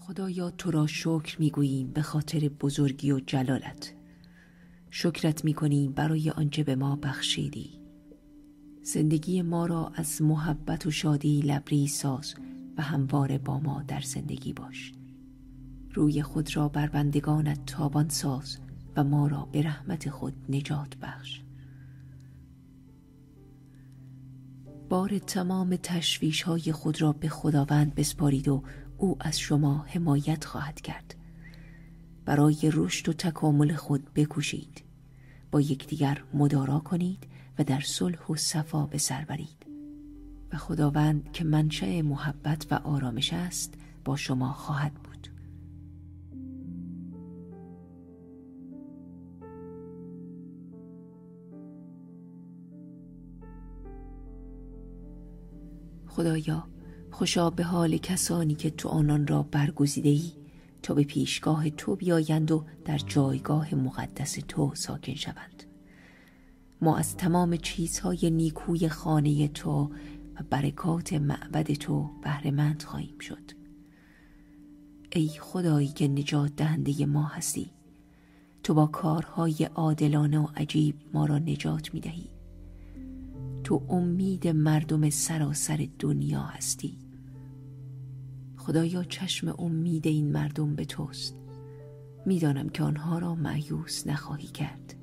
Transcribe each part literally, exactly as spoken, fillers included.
خدایا تو را شکر میگوییم به خاطر بزرگی و جلالت. شکرت میکنیم برای آنچه به ما بخشیدی. زندگی ما را از محبت و شادی لبریز ساز و همواره با ما در زندگی باش. روی خود را بر بندگانت تابان ساز و ما را به رحمت خود نجات بخش. بار تمام تشویش های خود را به خداوند بسپارید و او از شما حمایت خواهد کرد. برای رشد و تکامل خود بکوشید. با یکدیگر مدارا کنید و در صلح و صفا به سر برید. و خداوند که منشأ محبت و آرامش است با شما خواهد بود. خدایا خوشا به حال کسانی که تو آنان را برگزیده‌ای تا به پیشگاه تو بیایند و در جایگاه مقدس تو ساکن شوند. ما از تمام چیزهای نیکوی خانه تو و برکات معبد تو بهره مند خواهیم شد. ای خدایی که نجات دهنده ما هستی، تو با کارهای عادلانه و عجیب ما را نجات می‌دهی. تو امید مردم سراسر دنیا هستی. خدایا چشم امید این مردم به توست. میدانم که آنها را مایوس نخواهی کرد.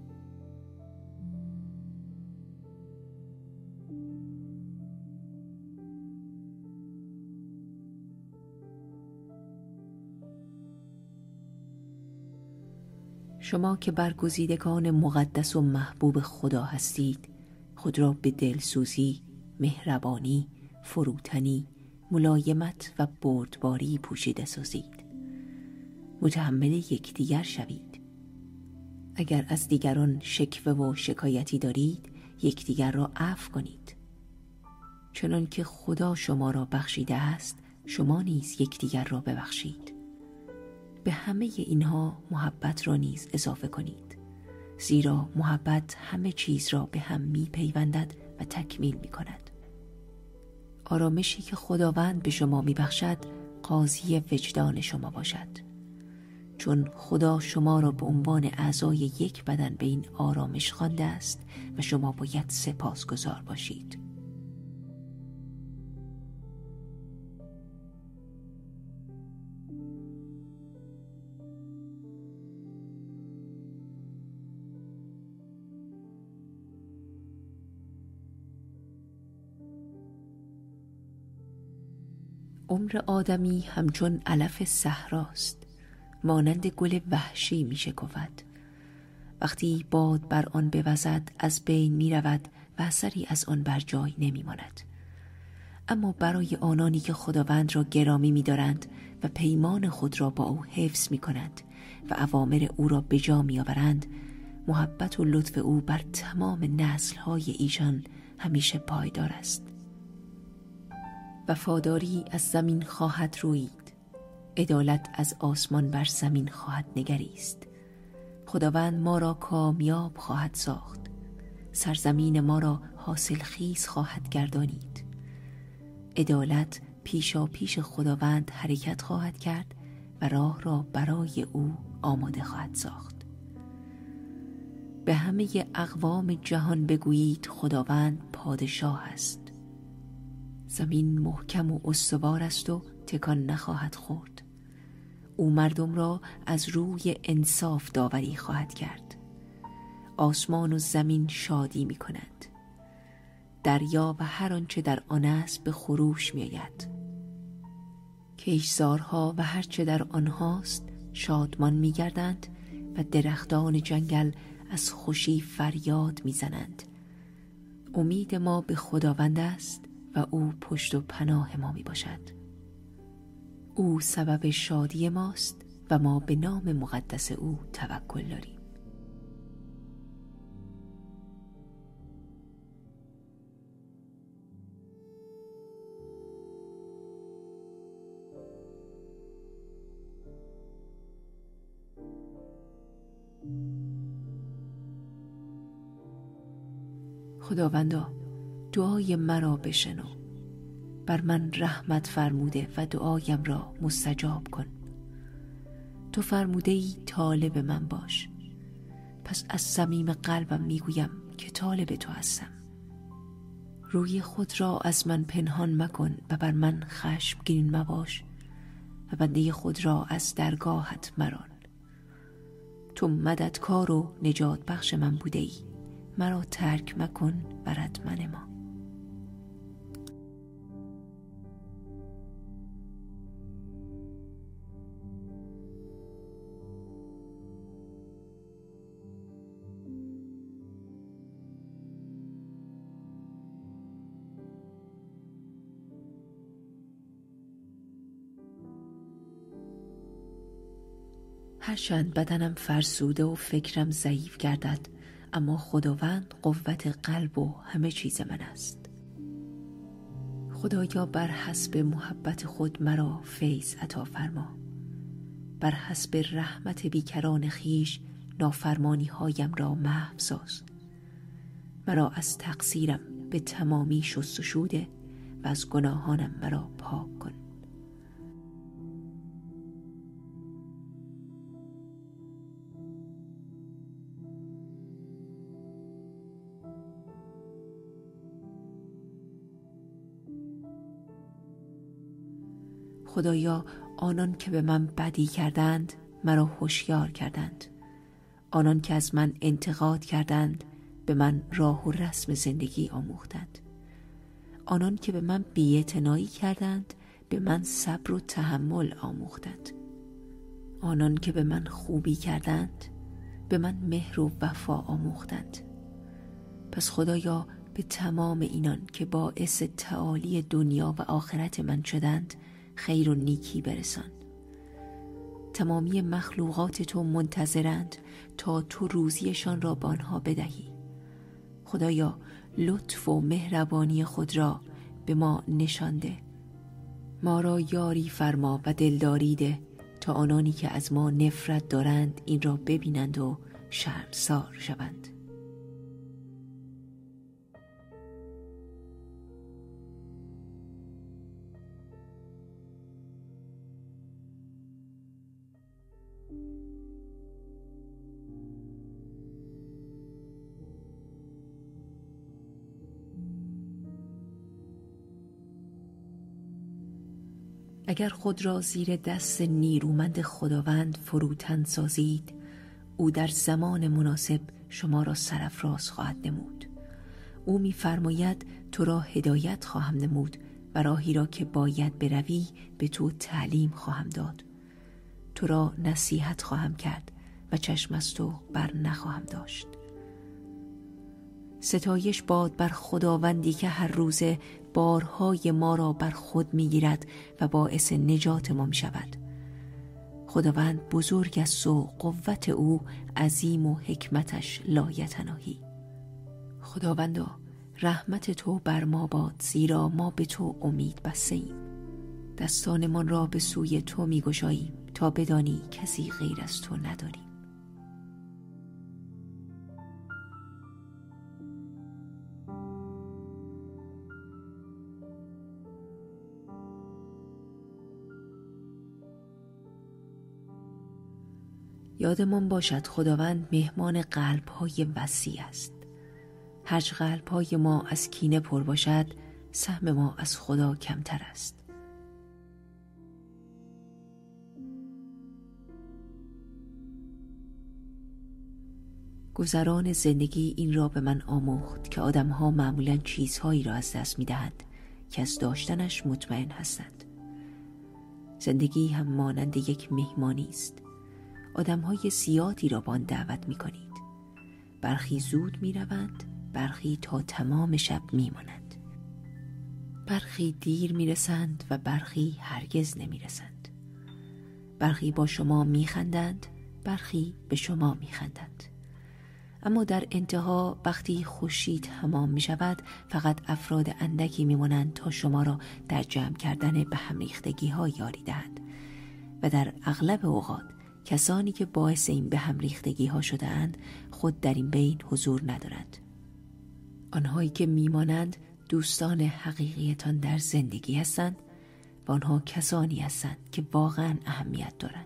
شما که برگزیدگان مقدس و محبوب خدا هستید، خود را به دلسوزی، مهربانی، فروتنی، ملایمت و بردباری پوشیده سازید. متحمل یکدیگر شوید. اگر از دیگران شکوه و شکایتی دارید، یکدیگر را عفو کنید. چنان که خدا شما را بخشیده است، شما نیز یکدیگر را ببخشید. به همه اینها محبت را نیز اضافه کنید، زیرا محبت همه چیز را به هم می پیوندد و تکمیل می کند. آرامشی که خداوند به شما می بخشد قاضی وجدان شما باشد، چون خدا شما را به عنوان اعضای یک بدن به این آرامش خوانده است و شما باید سپاسگزار باشید. عمر آدمی همچون علف صحراست، مانند گل وحشی می شکفد. وقتی باد بر آن بوزد از بین می رود و اثری از آن بر جای نمی ماند. اما برای آنانی که خداوند را گرامی می دارند و پیمان خود را با او حفظ می کنند و اوامر او را به جا می آورند، محبت و لطف او بر تمام نسل‌های ایشان همیشه پایدار است. وفاداری از زمین خواهد رویید، عدالت از آسمان بر زمین خواهد نگریست. خداوند ما را کامیاب خواهد ساخت، سرزمین ما را حاصل خیز خواهد گردانید. عدالت پیشا پیش خداوند حرکت خواهد کرد و راه را برای او آماده خواهد ساخت. به همه اقوام جهان بگویید خداوند پادشاه است. زمین محکم و استوار است و تکان نخواهد خورد. او مردم را از روی انصاف داوری خواهد کرد. آسمان و زمین شادی می کند. دریا و هر آنچه در آن است به خروش می آید. کشتزارها و هر چه در آنهاست شادمان می گردند و درختان جنگل از خوشی فریاد می زنند. امید ما به خداوند است و او پشت و پناه ما می باشد. او سبب شادی ماست و ما به نام مقدس او توکل داریم. خداوندا دعای مرا بشنو. بر من رحمت فرموده و دعایم را مستجاب کن. تو فرموده ای طالب من باش، پس از صمیم قلبم میگویم که طالب تو هستم. روی خود را از من پنهان مکن و بر من خشمگین مباش و بنده خود را از درگاهت مران. تو مددکار و نجات بخش من بوده ای، مرا ترک مکن و رد منما. هرچند بدنم فرسوده و فکرم ضعیف گردد، اما خداوند قوت قلب و همه چیز من است. خدایا بر حسب محبت خود مرا فیض عطا فرما. بر حسب رحمت بیکران خویش نافرمانی هایم را محو ساز. مرا از تقصیرم به تمامی شستشوده و از گناهانم مرا پاک کن. خدایا آنان که به من بدی کردند مرا هوشیار کردند. آنان که از من انتقاد کردند به من راه و رسم زندگی آموختند. آنان که به من بی‌اعتنایی کردند به من صبر و تحمل آموختند. آنان که به من خوبی کردند به من مهر و وفا آموختند. پس خدایا به تمام اینان که باعث تعالی دنیا و آخرت من شدند خیر و نیکی برسان. تمامی مخلوقات تو منتظرند تا تو روزیشان را به آنها بدهی. خدایا لطف و مهربانی خود را به ما نشان ده. ما را یاری فرما و دلداری ده تا آنانی که از ما نفرت دارند این را ببینند و شرمسار شوند. اگر خود را زیر دست نیرومند خداوند فروتن سازید، او در زمان مناسب شما را سرافراز خواهد نمود. او می‌فرماید تو را هدایت خواهم نمود و راهی را که باید بروی به تو تعلیم خواهم داد. تو را نصیحت خواهم کرد و چشم از تو بر نخواهم داشت. ستایش باد بر خداوندی که هر روزه بارهای ما را بر خود میگیرد و باعث نجات ما می شود. خداوند بزرگ است و قوت او عظیم و حکمتش لایتناهی. خداوندا رحمت تو بر ما باد، زیرا ما به تو امید بسته ایم. دستانمان را به سوی تو می گشاییم تا بدانی کسی غیر از تو نداریم. یادمان باشد خداوند مهمان قلب‌های وسیع است. هرچه قلب‌های ما از کینه پر باشد، سهم ما از خدا کمتر است. گذران زندگی این را به من آموخت که آدم‌ها معمولاً چیزهایی را از دست می‌دهند که از داشتنش مطمئن هستند. زندگی هم مانند یک مهمانی است. آدم‌های زیادی را به آن دعوت می‌کنید. برخی زود می‌روند، برخی تا تمام شب می‌مانند. برخی دیر می‌رسند و برخی هرگز نمی‌رسند. برخی با شما می‌خندند، برخی به شما می‌خندند. اما در انتها وقتی خوشی تمام می‌شود، فقط افراد اندکی می‌مانند تا شما را در جمع کردن به هم ریختگی‌ها یاری دهند و در اغلب اوقات کسانی که باعث این به هم ریختگی ها شده اند خود در این بین حضور ندارند. آنهایی که میمانند دوستان حقیقیتان در زندگی هستند و آنها کسانی هستند که واقعا اهمیت دارند.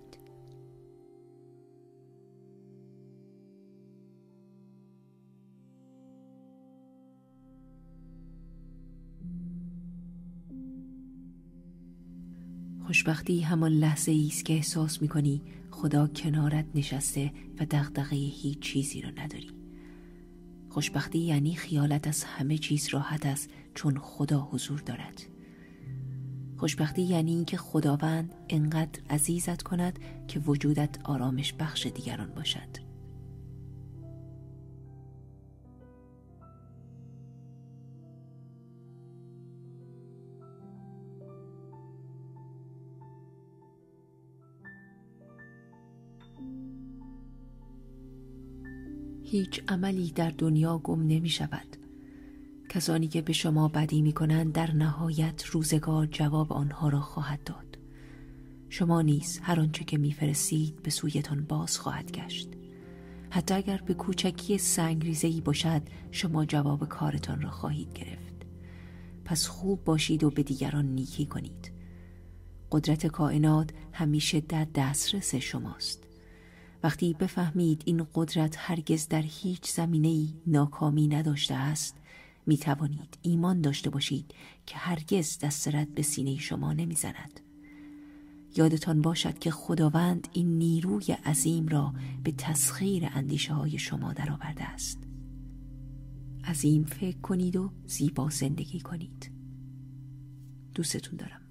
خوشبختی همان لحظه ای است که احساس می‌کنی خدا کنارت نشسته و دغدغه هیچ چیزی رو نداری. خوشبختی یعنی خیالت از همه چیز راحت است چون خدا حضور دارد. خوشبختی یعنی اینکه خداوند انقدر عزیزت کند که وجودت آرامش بخش دیگران باشد. هیچ عملی در دنیا گم نمی شود. کسانی که به شما بدی می کنند در نهایت روزگار جواب آنها را خواهد داد. شما نیز هر آنچه که می فرستید به سویتان باز خواهد گشت. حتی اگر به کوچکی سنگریزه‌ای باشد شما جواب کارتان را خواهید گرفت. پس خوب باشید و به دیگران نیکی کنید. قدرت کائنات همیشه در دسترس شماست. وقتی بفهمید این قدرت هرگز در هیچ زمینه‌ای ناکامی نداشته است، می توانید ایمان داشته باشید که هرگز دست رد به سینه شما نمی زند. یادتان باشد که خداوند این نیروی عظیم را به تسخیر اندیشه های شما درآورده است. عظیم فکر کنید و زیبا زندگی کنید. دوستتون دارم.